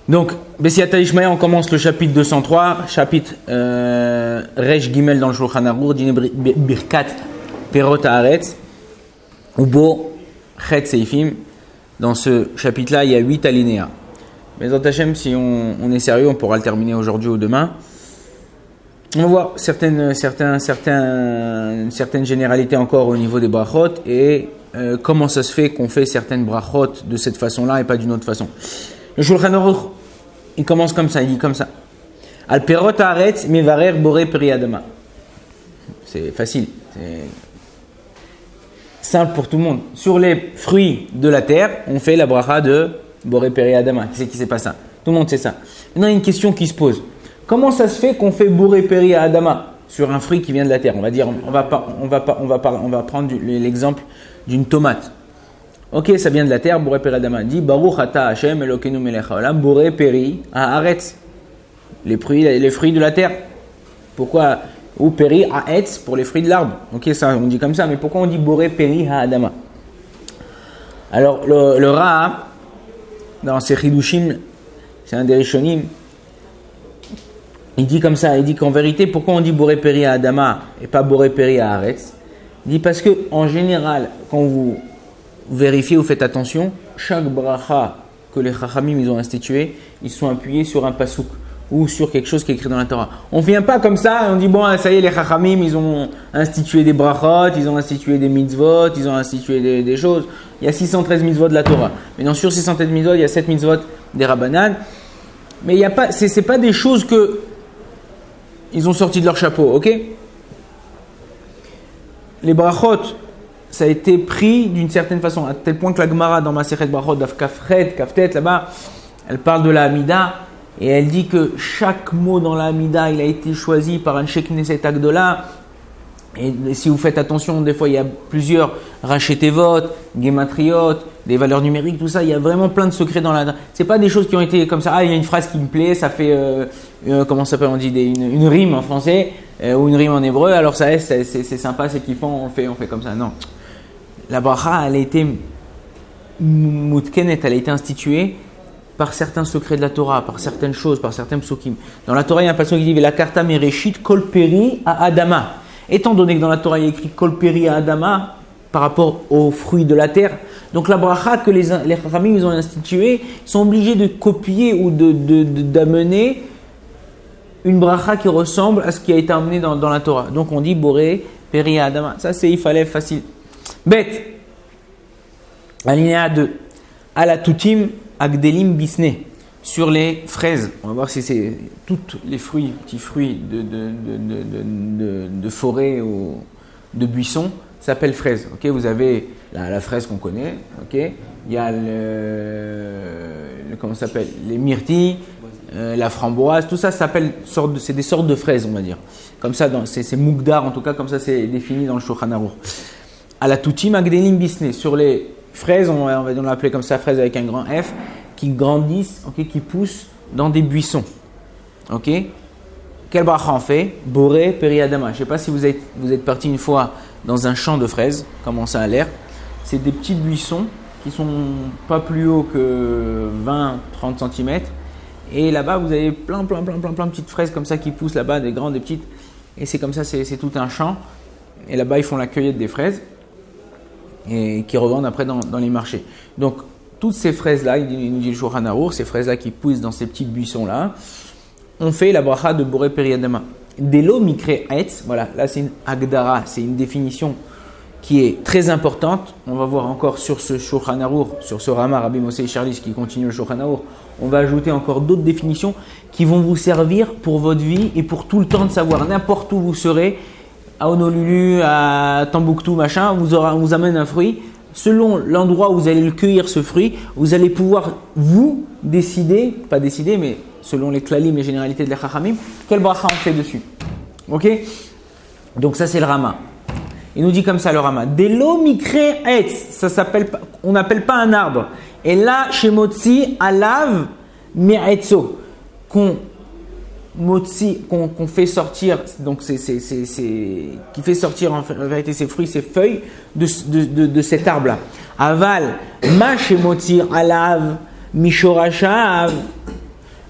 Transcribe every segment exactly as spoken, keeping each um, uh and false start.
Donc, Bessiata Ishmael, on commence le chapitre deux cent trois, chapitre euh, Resh Gimel dans le Shulchan Aruch, Dine Birkat Perot Haaretz, Ubo Chet Seifim. Dans ce chapitre-là, il y a huit alinéas. Mais dans Hachem, si on, on est sérieux, on pourra le terminer aujourd'hui ou demain. On va voir certaines, certains, certains, certaines généralités encore au niveau des brachot et euh, comment ça se fait qu'on fait certaines brachot de cette façon-là et pas d'une autre façon. Le Shulchan Aruch, il commence comme ça, il dit comme ça. Al perot haaretz mevarer boré peri adama. C'est facile, c'est simple pour tout le monde. Sur les fruits de la terre, on fait la bracha de boré peri adama. Qui c'est qui sait pas ça? Tout le monde sait ça. Maintenant, il y a une question qui se pose. Comment ça se fait qu'on fait boré peri adama sur un fruit qui vient de la terre? On va dire, on va pas, on va pas, on va pas, on va prendre l'exemple d'une tomate. Ok, ça vient de la terre, boré peri adama. Dit Baruch ata Hashem Elokeinu melech haolam boré peri haaretz. Les fruits, les fruits de la terre. Pourquoi? Ou peri haetz pour les fruits de l'arbre. Ok, ça on dit comme ça, mais pourquoi on dit boré peri haadama? Alors le, le Ra dans ses Chidushim, c'est un des Rishonim. Il dit comme ça, il dit qu'en vérité, pourquoi on dit boré peri haadama et pas boré peri haaretz? Il dit parce que en général, quand vous vérifiez, vous faites attention, chaque bracha que les Chachamim ils ont institué, ils sont appuyés sur un pasuk ou sur quelque chose qui est écrit dans la Torah. On ne vient pas comme ça et on dit bon, ça y est, les Chachamim ils ont institué des brachot, ils ont institué des mitzvot, ils ont institué des, des choses. Il y a six cent treize mitzvot de la Torah. Maintenant sur six cent treize mitzvot, il y a sept mitzvot des Rabbanan. Mais il y a pas, c'est, c'est pas des choses que ils ont sorti de leur chapeau, ok? Les brachot, ça a été pris d'une certaine façon, à tel point que la Gemara dans Masechet Brachot, Daf Kafret, Kaftet, là-bas, elle parle de la Hamida et elle dit que chaque mot dans la Hamida, il a été choisi par un Sheikh Knesset Agdola. Et si vous faites attention, des fois il y a plusieurs Rachetevot, Gematriot, des valeurs numériques, tout ça, il y a vraiment plein de secrets dans la. C'est pas des choses qui ont été comme ça. Ah, il y a une phrase qui me plaît, ça fait euh, euh, comment ça s'appelle, on dit des, une, une rime en français euh, ou une rime en hébreu. Alors ça, c'est, c'est, c'est sympa, c'est kiffant, on fait, on fait comme ça. Non. La bracha, elle a été mutkenet, elle a été instituée par certains secrets de la Torah, par certaines choses, par certains psukim. Dans la Torah, il y a un passage qui dit la karta mereshit kol peri à Adama. Étant donné que dans la Torah, il y a écrit kol peri à Adama par rapport aux fruits de la terre, donc la bracha que les les Chachamim ils ont instituée, sont obligés de copier ou de, de, de d'amener une bracha qui ressemble à ce qui a été amené dans, dans la Torah. Donc on dit boré peri à Adama. Ça c'est il fallait facile. Bête. Alinéa deux. Alatoutim agdelim bisne. Sur les fraises. On va voir si c'est tous les fruits, petits fruits de, de, de, de, de, de forêt ou de buisson s'appellent fraises. Okay, vous avez la, la fraise qu'on connaît. Okay, il y a le, le comment ça s'appelle, les myrtilles, euh, la framboise. Tout ça, ça s'appelle sorte de, c'est des sortes de fraises, on va dire. Comme ça, dans, c'est, c'est moukdar en tout cas, comme ça c'est défini dans le Shulchan Aruch. À la toutim agdelim bisne, sur les fraises, on va, on va l'appeler comme ça, fraises avec un grand F, qui grandissent, okay, qui poussent dans des buissons. Ok? Quel bracha on fait? Boré peri adama. Je ne sais pas si vous êtes, vous êtes parti une fois dans un champ de fraises, comment ça a l'air. C'est des petits buissons qui sont pas plus hauts que vingt à trente centimètres. Et là-bas, vous avez plein, plein, plein, plein, plein de petites fraises comme ça qui poussent là-bas, des grandes, des petites. Et c'est comme ça, c'est, c'est tout un champ. Et là-bas, ils font la cueillette des fraises et qui revendent après dans, dans les marchés. Donc, toutes ces fraises-là, il nous dit le Shulchan Aruch, ces fraises-là qui poussent dans ces petits buissons-là, on fait la bracha de boré peri adama. Delo mikre etz, voilà, là c'est une agdara, c'est une définition qui est très importante. On va voir encore sur ce Shulchan Aruch, sur ce Rama Rabbi Moshe Charlis qui continue le Shulchan Aruch, on va ajouter encore d'autres définitions qui vont vous servir pour votre vie et pour tout le temps de savoir, n'importe où vous serez, à Honolulu, à Tombouctou, machin, on vous, aura, on vous amène un fruit. Selon l'endroit où vous allez le cueillir, ce fruit, vous allez pouvoir, vous, décider, pas décider, mais selon les klalim et généralités de la Chachamim, quel bracha on fait dessus. Ok? Donc ça, c'est le Rama. Il nous dit comme ça, le Rama. Delo mikre etz, ça s'appelle, on n'appelle pas un arbre. Et là, chez Motzi, alav mi'etzo, qu'on Motzi, qu'on, qu'on fait sortir, donc c'est, c'est, c'est, c'est, qui fait sortir en vérité ses fruits, ses feuilles de, de, de, de cet arbre-là. Aval, ma chez Motzi, alav, mishorashav,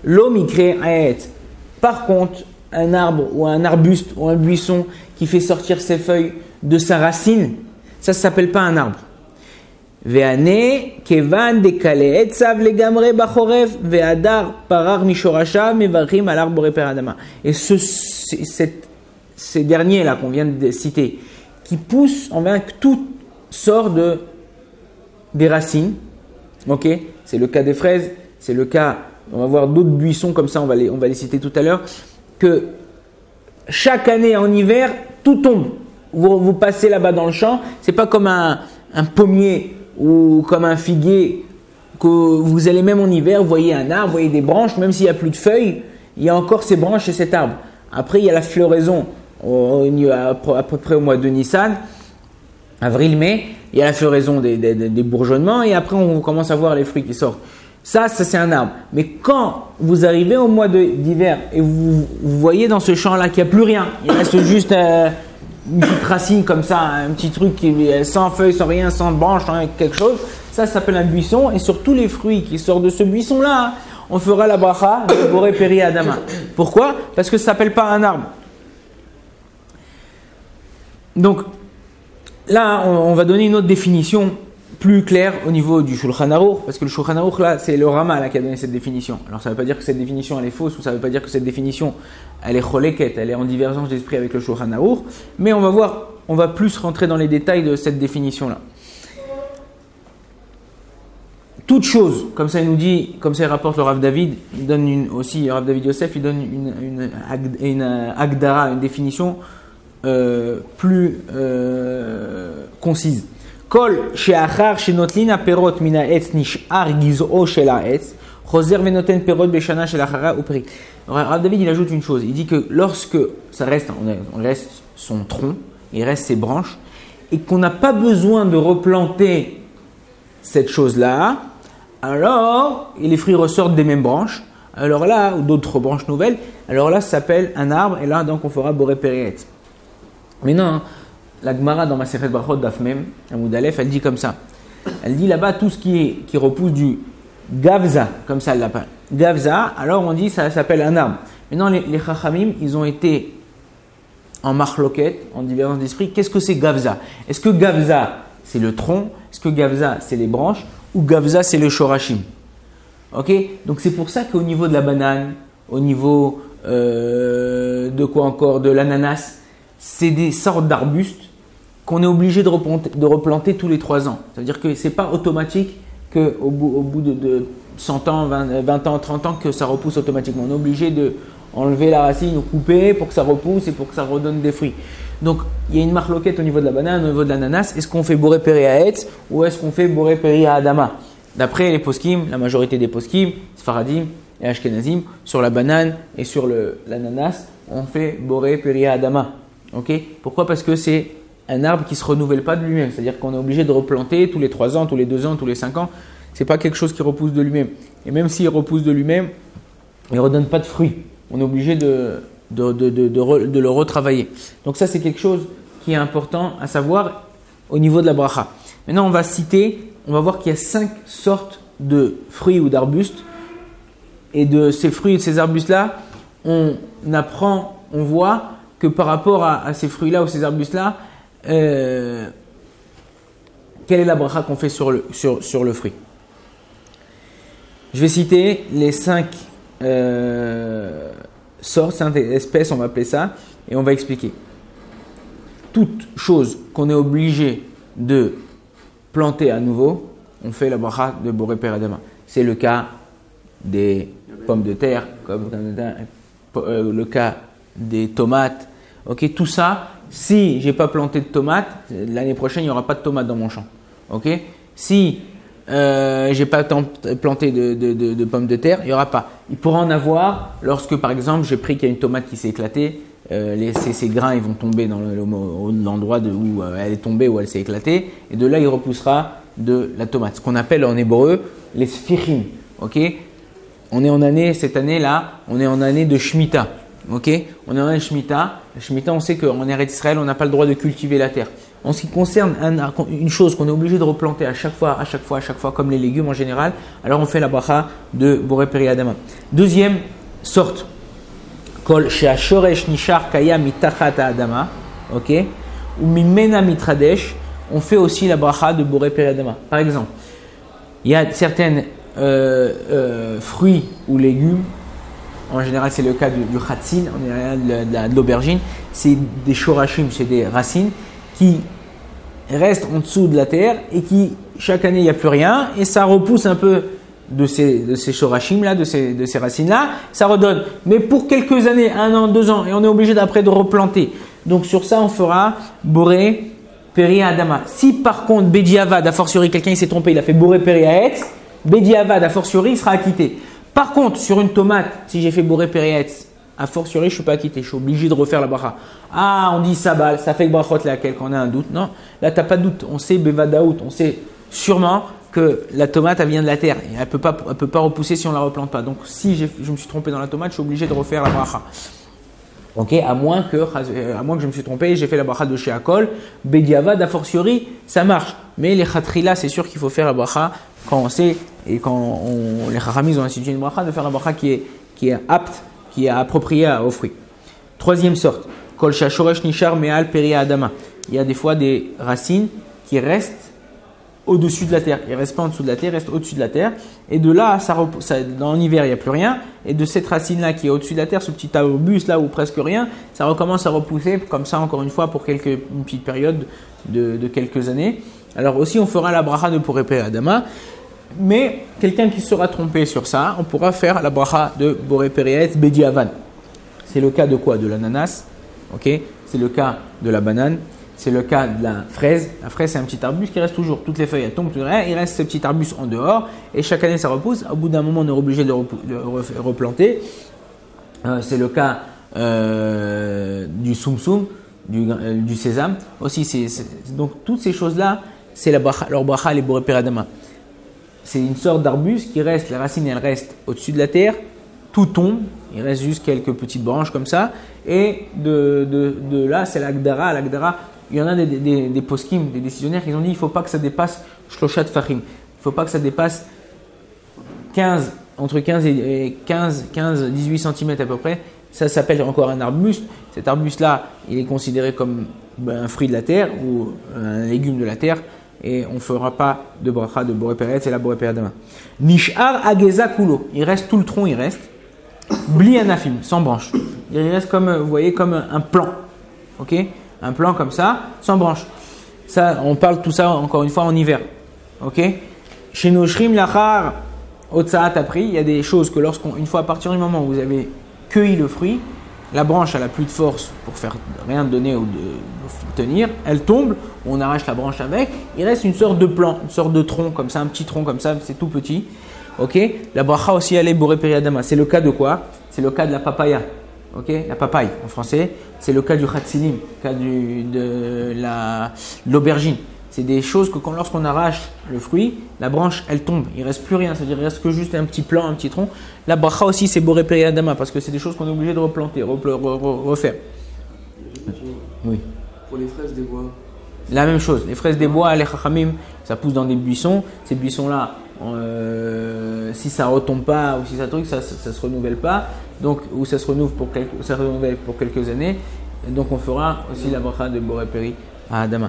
L'omikre aet. Par contre, un arbre ou un arbuste ou un buisson qui fait sortir ses feuilles de sa racine, ça ne s'appelle pas un arbre. Ve'ane kevan dekale etzav legamre bachorev ve'adar parar mishorasha mevarim al arbore per adama. Et ce, cette, ces derniers là qu'on vient de citer, qui poussent, on voit que tout sort de des racines. Ok, c'est le cas des fraises, c'est le cas. On va voir d'autres buissons comme ça, on va les, on va les citer tout à l'heure. Que chaque année en hiver, tout tombe. Vous, vous passez là-bas dans le champ, c'est pas comme un, un pommier ou comme un figuier que vous allez même en hiver, vous voyez un arbre, vous voyez des branches, même s'il n'y a plus de feuilles, il y a encore ces branches et cet arbre. Après, il y a la floraison au, à, à peu près au mois de Nissan, avril-mai, il y a la floraison des, des, des bourgeonnements et après on commence à voir les fruits qui sortent. Ça, ça c'est un arbre. Mais quand vous arrivez au mois de, d'hiver et vous, vous voyez dans ce champ-là qu'il n'y a plus rien, il reste juste euh, une petite racine comme ça, un petit truc qui, sans feuilles, sans rien, sans branches, sans quelque chose, ça, ça s'appelle un buisson. Et sur tous les fruits qui sortent de ce buisson-là, on fera la bracha de Boré Peri Adama. Pourquoi? Parce que ça ne s'appelle pas un arbre. Donc, là, on, on va donner une autre définition plus clair au niveau du Shulchan Aruch, parce que le Shulchan Aruch là, c'est le Rama là qui a donné cette définition. Alors ça ne veut pas dire que cette définition elle est fausse, ou ça ne veut pas dire que cette définition elle est choleket, elle est en divergence d'esprit avec le Shulchan Aruch, mais on va voir, on va plus rentrer dans les détails de cette définition là. Toute chose, comme ça il nous dit, comme ça il rapporte le Rav David, il donne une, aussi, le Rav David Yosef, il donne une, une, une, une agdara, une définition euh, plus euh, concise. Kol she'achar she'notlin ha'perot min ha'etz nish'ar giz'o shel ha'etz choser venoten perot beshana shel achara uperi. Rav David il ajoute une chose, il dit que lorsque ça reste, on reste son tronc, il reste ses branches, et qu'on n'a pas besoin de replanter cette chose-là, alors et les fruits ressortent des mêmes branches, alors là, ou d'autres branches nouvelles, alors là ça s'appelle un arbre, et là donc on fera boré périet. Mais non, la Gemara dans Masechet Brachot Daf Mem, Amoud Aleph, elle dit comme ça. Elle dit là-bas tout ce qui, est, qui repousse du Gavza, comme ça elle l'appelle. Gavza, alors on dit ça s'appelle un arbre. Maintenant les, les Chachamim, ils ont été en marloquette, en divergence d'esprit. Qu'est-ce que c'est Gavza? Est-ce que Gavza c'est le tronc? Est-ce que Gavza c'est les branches? Ou Gavza c'est le Shorashim? Ok? Donc c'est pour ça qu'au niveau de la banane, au niveau euh, de quoi encore? De l'ananas, c'est des sortes d'arbustes qu'on est obligé de replanter, de replanter tous les trois ans. C'est-à-dire que ce n'est pas automatique qu'au bout, au bout de, de cent ans, vingt, vingt ans, trente ans, que ça repousse automatiquement. On est obligé d'enlever la racine ou couper pour que ça repousse et pour que ça redonne des fruits. Donc, il y a une marloquette au niveau de la banane, au niveau de l'ananas. Est-ce qu'on fait boré peri haetz ou est-ce qu'on fait boré peri adama? D'après les poskim, la majorité des poskim, Sfaradim et Ashkenazim, sur la banane et sur le, l'ananas, on fait boré peri adama. Okay. Pourquoi? Parce que c'est un arbre qui ne se renouvelle pas de lui-même. C'est-à-dire qu'on est obligé de replanter tous les trois ans, tous les deux ans, tous les cinq ans. Ce n'est pas quelque chose qui repousse de lui-même. Et même s'il repousse de lui-même, il ne redonne pas de fruits. On est obligé de, de, de, de, de, re, de le retravailler. Donc ça, c'est quelque chose qui est important à savoir au niveau de la bracha. Maintenant, on va citer, on va voir qu'il y a cinq sortes de fruits ou d'arbustes. Et de ces fruits et de ces arbustes-là, on apprend, on voit que par rapport à, à ces fruits-là ou ces arbustes-là, euh, quelle est la bracha qu'on fait sur le, sur, sur le fruit? Je vais citer les cinq euh, sortes, cinq espèces, on va appeler ça, et on va expliquer. Toute chose qu'on est obligé de planter à nouveau, on fait la bracha de Boré Peri Adama. C'est le cas des pommes de terre, comme euh, le cas des tomates. Ok, tout ça, si j'ai pas planté de tomates, l'année prochaine il n'y aura pas de tomates dans mon champ. Ok, si euh, j'ai pas planté de, de, de, de pommes de terre, il n'y aura pas. Il pourra en avoir lorsque par exemple j'ai pris qu'il y a une tomate qui s'est éclatée, euh, les, ces, ces grains ils vont tomber dans le, le, l'endroit de, où elle est tombée, où elle s'est éclatée, et de là il repoussera de la tomate. Ce qu'on appelle en hébreu les sfirim. Ok, on est en année, cette année-là, on est en année de Shemitah. Ok, on est en année de Shemitah. La Shemitah, on sait qu'en Eretz Israël, on n'a pas le droit de cultiver la terre. En ce qui concerne un, une chose qu'on est obligé de replanter à chaque fois, à chaque fois, à chaque fois, comme les légumes en général, alors on fait la bracha de Boré Peri Adama. Deuxième sorte, Kol She'ashoresh Nishar Kaya Mitachat Adama, ok, ou Mimena Mitradesh, on fait aussi la bracha de Boré Peri Adama. Par exemple, il y a certaines euh, euh, fruits ou légumes, en général c'est le cas du, du khatsin, en général de, de, de l'aubergine, c'est des shorashim, c'est des racines qui restent en dessous de la terre et qui, chaque année, il n'y a plus rien et ça repousse un peu de ces, de ces shorashim là, de ces, de ces racines là, ça redonne. Mais pour quelques années, un an, deux ans, et on est obligé d'après de replanter. Donc sur ça, on fera Boré Peri Adama. Si par contre, Bediavad, a fortiori, quelqu'un il s'est trompé, il a fait Boré Peri Aetz, Bediavad, a fortiori, il sera acquitté. Par contre, sur une tomate, si j'ai fait Boré Peri Aetz, a fortiori, je ne suis pas acquitté, je suis obligé de refaire la bracha. Ah, on dit sabal, ça fait que brachot laquelle quand on a un doute. Non, là, tu n'as pas de doute. On sait bevadaout, on sait sûrement que la tomate, elle vient de la terre. Et elle ne peut pas, elle peut pas repousser si on ne la replante pas. Donc, si je me suis trompé dans la tomate, je suis obligé de refaire la bracha. Ok, à moins que, à moins que je me suis trompé, j'ai fait la bracha de chez Akol, Bediavad, a fortiori, ça marche. Mais les khatrila, c'est sûr qu'il faut faire la bracha quand on sait, et quand on, les chachamim ont institué une bracha, de faire la bracha qui est, qui est apte, qui est approprié aux fruits. Troisième sorte, Kol Shashoresh Nishar Me'al Peri Adama. Il y a des fois des racines qui restent au-dessus de la terre. Ils ne restent pas en dessous de la terre, ils restent au-dessus de la terre. Et de là, ça, ça, dans l'hiver, il n'y a plus rien. Et de cette racine-là qui est au-dessus de la terre, ce petit arbuste là où presque rien, ça recommence à repousser comme ça encore une fois pour quelques, une petite période de, de quelques années. Alors aussi, on fera la bracha de Boré Peri Adama. Mais quelqu'un qui sera trompé sur ça, on pourra faire la bracha de Boré Peri Aetz Bediavad. C'est le cas de quoi? De l'ananas, ok? C'est le cas de la banane, c'est le cas de la fraise. La fraise, c'est un petit arbuste qui reste toujours. Toutes les feuilles, elles tombent, il reste ce petit arbuste en dehors et chaque année ça repousse. Au bout d'un moment, on est obligé de le replanter. Euh, c'est le cas euh, du soum-soum, du, euh, du sésame. Aussi, c'est, c'est, donc toutes ces choses-là, c'est la bracha, leur bracha, les Boré Peri Adama. C'est une sorte d'arbuste qui reste, les racines elles restent au-dessus de la terre, tout tombe, il reste juste quelques petites branches comme ça, et de, de, de là c'est l'agdara, l'agdara, il y en a des, des, des poskim, des décisionnaires qui ont dit il ne faut pas que ça dépasse shloshat fahim, il ne faut pas que ça dépasse quinze, entre quinze et quinze, quinze, dix-huit centimètres à peu près, ça s'appelle encore un arbuste, cet arbuste-là il est considéré comme un fruit de la terre ou un légume de la terre, et on ne fera pas de bracha de Boré Peri Aetz, c'est la Boré Peri Adama. Nishar Ageza Kulo, il reste tout le tronc, il reste. Bli Anafim, sans branche. Il reste comme, vous voyez, comme un plan. Ok? Un plan comme ça, sans branche. Ça, on parle tout ça encore une fois en hiver. Ok? Chez nos Shrim Lachar, Otsaat Apri, il y a des choses que lorsqu'on, une fois à partir du moment où vous avez cueilli le fruit, la branche elle n'a plus de force pour faire rien donner ou de, de tenir, elle tombe, on arrache la branche avec, il reste une sorte de plan, une sorte de tronc comme ça, un petit tronc comme ça, c'est tout petit. Ok, la bracha aussi elle est Boré Peri Adama. C'est le cas de quoi? C'est le cas de la papaya. Ok, la papaye en français. C'est le cas du khatsinim, le cas du, de, la, de l'aubergine. C'est des choses que quand, lorsqu'on arrache le fruit, la branche elle tombe, il ne reste plus rien, c'est-à-dire il ne reste que juste un petit plan, un petit tronc. La bracha aussi c'est Boré Peri Adama parce que c'est des choses qu'on est obligé de replanter, repl- re- re- refaire. Oui. Pour les fraises des bois. La même chose, les fraises des bois, les chachamim, ça pousse dans des buissons. Ces buissons-là, euh, si ça ne retombe pas ou si ça truc, ça ne se renouvelle pas, donc ou ça se renouvelle pour quelques, ça se renouvelle pour quelques années. Et donc on fera aussi la bracha de Boré Peri Adama.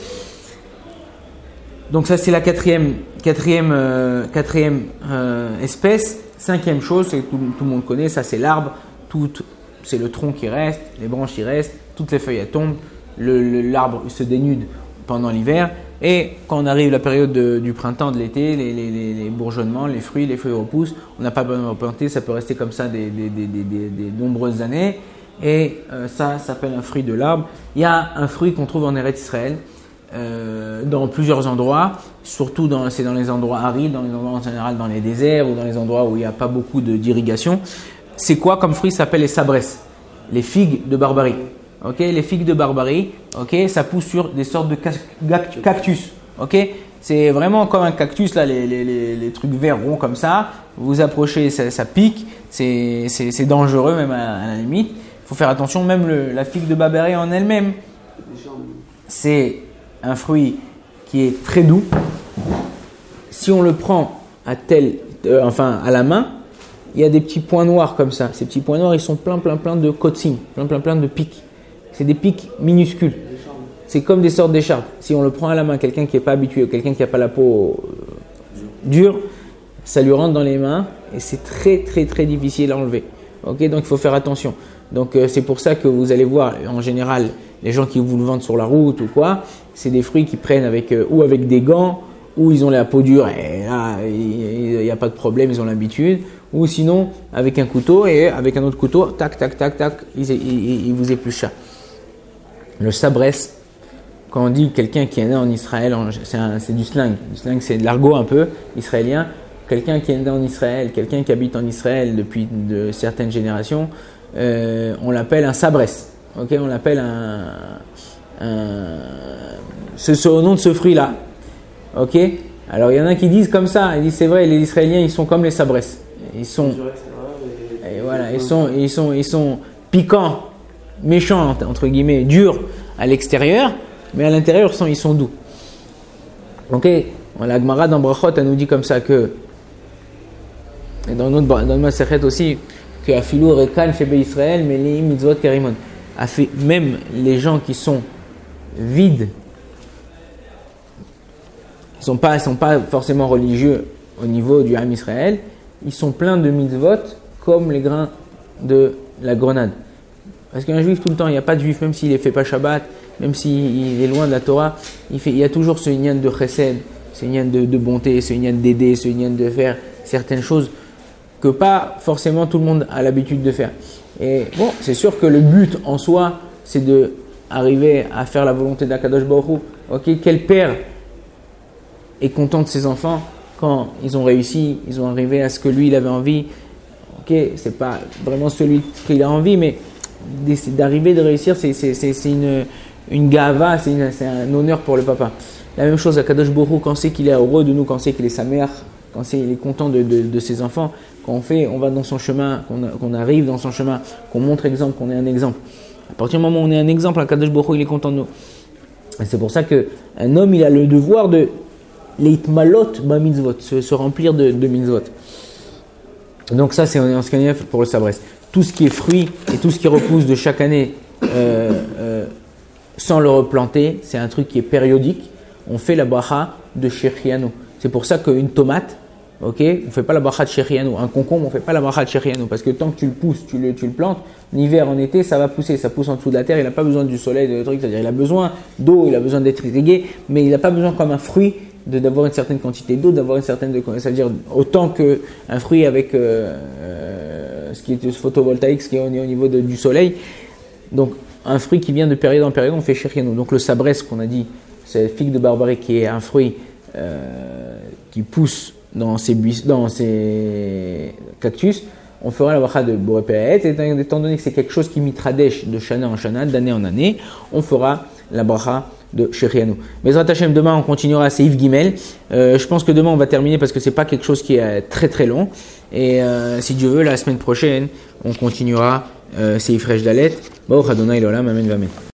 Donc ça c'est la quatrième, quatrième, euh, quatrième euh, espèce. Cinquième chose, c'est que tout, tout le monde connaît, ça c'est l'arbre. Tout, c'est le tronc qui reste, les branches y restent, toutes les feuilles elles tombent, le, le, l'arbre se dénude pendant l'hiver. Et quand on arrive la période de, du printemps, de l'été, les, les, les, les bourgeonnements, les fruits, les feuilles repoussent. On n'a pas besoin de replanter, ça peut rester comme ça des, des, des, des, des, des nombreuses années. Et euh, ça, ça s'appelle un fruit de l'arbre. Il y a un fruit qu'on trouve en Eretz Israël. Euh, dans plusieurs endroits, surtout dans, c'est dans les endroits arides, dans les endroits en général dans les déserts ou dans les endroits où il n'y a pas beaucoup de, d'irrigation. C'est quoi comme fruit? Ça s'appelle les sabres, les figues de Barbarie. Ok, les figues de Barbarie, ok, ça pousse sur des sortes de cactus. Ok, c'est vraiment comme un cactus là, les, les, les, les trucs verts ronds comme ça. Vous approchez, ça, ça pique, c'est, c'est, c'est dangereux même à, à la limite. Il faut faire attention, même le, la figue de Barbarie en elle-même. C'est un fruit qui est très doux, si on le prend à tel, euh, enfin à la main, il y a des petits points noirs comme ça. Ces petits points noirs, ils sont plein, plein, plein de kotsim, plein, plein, plein de pics. C'est des pics minuscules. C'est comme des sortes d'écharpes. Si on le prend à la main, quelqu'un qui n'est pas habitué, quelqu'un qui n'a pas la peau dure, ça lui rentre dans les mains et c'est très, très, très difficile à enlever. Ok, donc il faut faire attention. Donc euh, c'est pour ça que vous allez voir, en général, les gens qui vous le vendent sur la route ou quoi, c'est des fruits qu'ils prennent avec euh, ou avec des gants, ou ils ont la peau dure et là, il n'y a pas de problème, ils ont l'habitude. Ou sinon, avec un couteau et avec un autre couteau, tac, tac, tac, tac, ils, ils, ils vous épluchent ça. Le sabrès, quand on dit quelqu'un qui est né en Israël, c'est, un, c'est du slang. Du slang, c'est de l'argot un peu israélien. Quelqu'un qui est né en Israël, quelqu'un qui habite en Israël depuis de certaines générations, euh, on l'appelle un sabrès. Okay, on l'appelle un, un c'est, c'est au nom de ce fruit-là. Ok. Alors il y en a qui disent comme ça. Ils disent c'est vrai, les Israéliens ils sont comme les sabrès. Ils sont, et voilà, ils sont, ils sont, ils sont piquants, méchants entre guillemets, durs à l'extérieur, mais à l'intérieur ils sont doux. Ok. La Gemara dans Brachot, elle nous dit comme ça que, et dans notre dans le Masechet aussi, que Afilou Rekan Shebe Israël, mais les mitzvot karimon. Même les gens qui sont vides, ils sont pas, ils sont pas forcément religieux au niveau du Ham Israël, ils sont pleins de mitzvot comme les grains de la grenade. Parce qu'un juif tout le temps, il n'y a pas de juif, même s'il ne fait pas Shabbat, même s'il est loin de la Torah, il, fait, il y a toujours ce inyan de chesed, ce inyan de, de bonté, ce inyan d'aider, ce inyan de faire certaines choses que pas forcément tout le monde a l'habitude de faire. Et bon, c'est sûr que le but en soi, c'est de arriver à faire la volonté d'Akadosh Baruch Hu. Ok, quel père est content de ses enfants quand ils ont réussi, ils ont arrivé à ce que lui il avait envie. Ok, c'est pas vraiment celui qu'il a envie, mais d'arriver, de réussir, c'est, c'est, c'est, c'est une, une gava, c'est, une, c'est un honneur pour le papa. La même chose à Kadosh Baruch Hu, quand c'est qu'il est heureux de nous, quand c'est qu'il est sa mère, quand c'est qu'il est content de, de, de ses enfants, quand on fait, on va dans son chemin, qu'on, a, qu'on arrive dans son chemin, qu'on montre exemple, qu'on est un exemple. À partir du moment où on est un exemple, à Kadosh Baruch Hu, il est content de nous. Et c'est pour ça qu'un homme, il a le devoir de l'itmalot ba mitzvot, se, se remplir de, de mitzvot. Donc ça, c'est en ce qui est pour le sabrès. Tout ce qui est fruit et tout ce qui repousse de chaque année euh, euh, sans le replanter, c'est un truc qui est périodique. On fait la bracha de Shechianu. C'est pour ça qu'une tomate, ok, on ne fait pas la bracha de Shechianu. Un concombre, on ne fait pas la bracha de Shechianu. Parce que tant que tu le pousses, tu le, tu le plantes, en hiver, en été, ça va pousser. Ça pousse en dessous de la terre. Il n'a pas besoin du soleil, de trucs. C'est-à-dire, il a besoin d'eau, il a besoin d'être irrigué, mais il n'a pas besoin comme un fruit de, d'avoir une certaine quantité d'eau, d'avoir une certaine. De, c'est-à-dire, autant qu'un fruit avec euh, euh, ce qui est photovoltaïque, ce qui est au, au niveau de, du soleil. Donc, un fruit qui vient de période en période, on fait Shechianu. Donc, le sabrès qu'on a dit, c'est la figue de Barbarie qui est un fruit euh, qui pousse dans ces, buissons, dans ces cactus. On fera la bracha de Boré Péret, et étant donné que c'est quelque chose qui mitradesh de shana en shana, d'année en année, on fera la bracha de Shechianu. Bezrat Hashem, demain on continuera à Seif Gimel. Euh, je pense que demain on va terminer parce que c'est pas quelque chose qui est très très long. Et euh, si Dieu veut, la semaine prochaine, on continuera euh, Seif Resh Dalet. Baruch Adonai L'Olam, Amen, Amen.